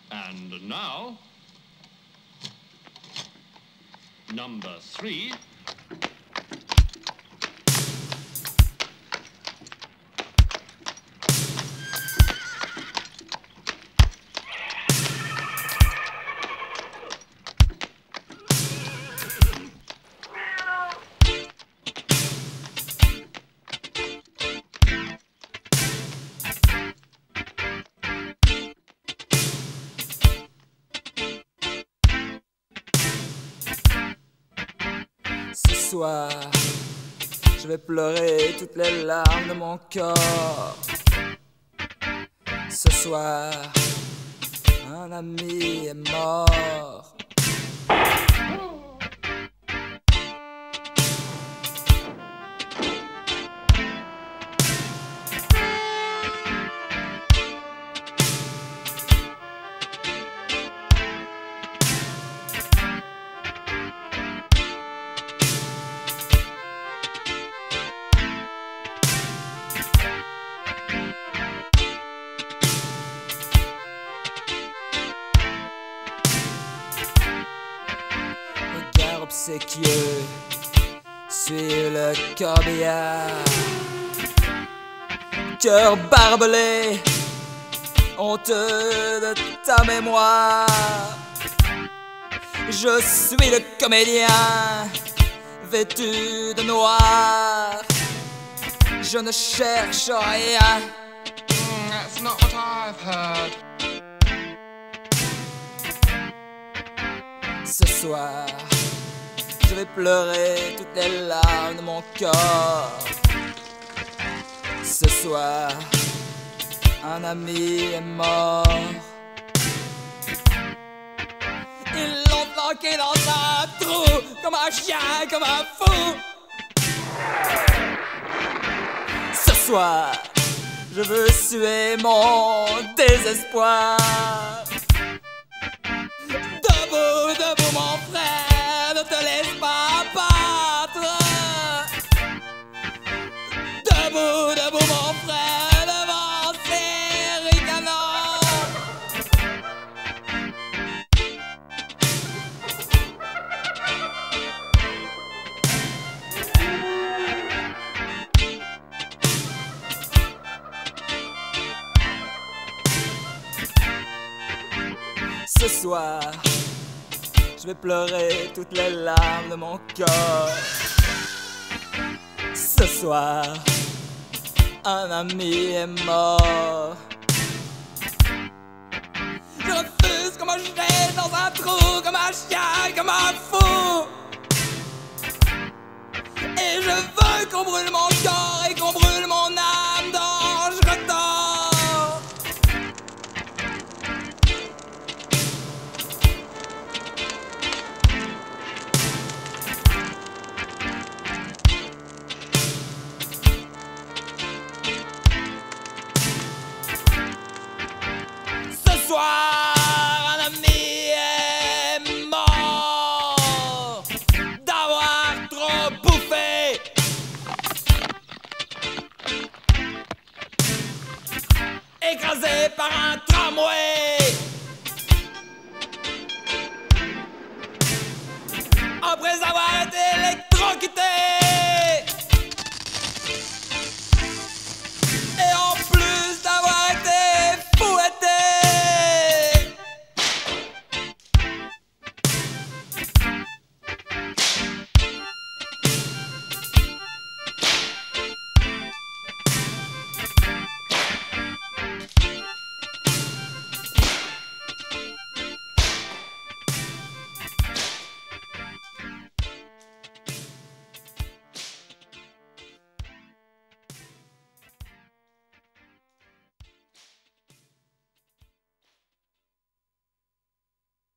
And now, number 3. Ce soir, je vais pleurer toutes les larmes de mon corps. Ce soir, un ami est mort. Obséquieux, suis le corbillard. Cœur barbelé, honteux de ta mémoire. Je suis le comédien, vêtu de noir. Je ne cherche rien. That's not what I've heard. Ce soir, je vais pleurer toutes les larmes de mon corps. Ce soir, un ami est mort. Ils l'ont planqué dans un trou, comme un chien, comme un fou. Ce soir, je veux suer mon désespoir. Debout, debout mon frère, ne te laisse pas abattre. Debout, debout mon frère, devant ces ricanants. Ce soir, je vais pleurer toutes les larmes de mon corps. Ce soir, un ami est mort. Je refuse qu'on me jette dans un trou, comme un chien, comme un fou. Et je veux qu'on brûle mon corps et qu'on brûle mon âme.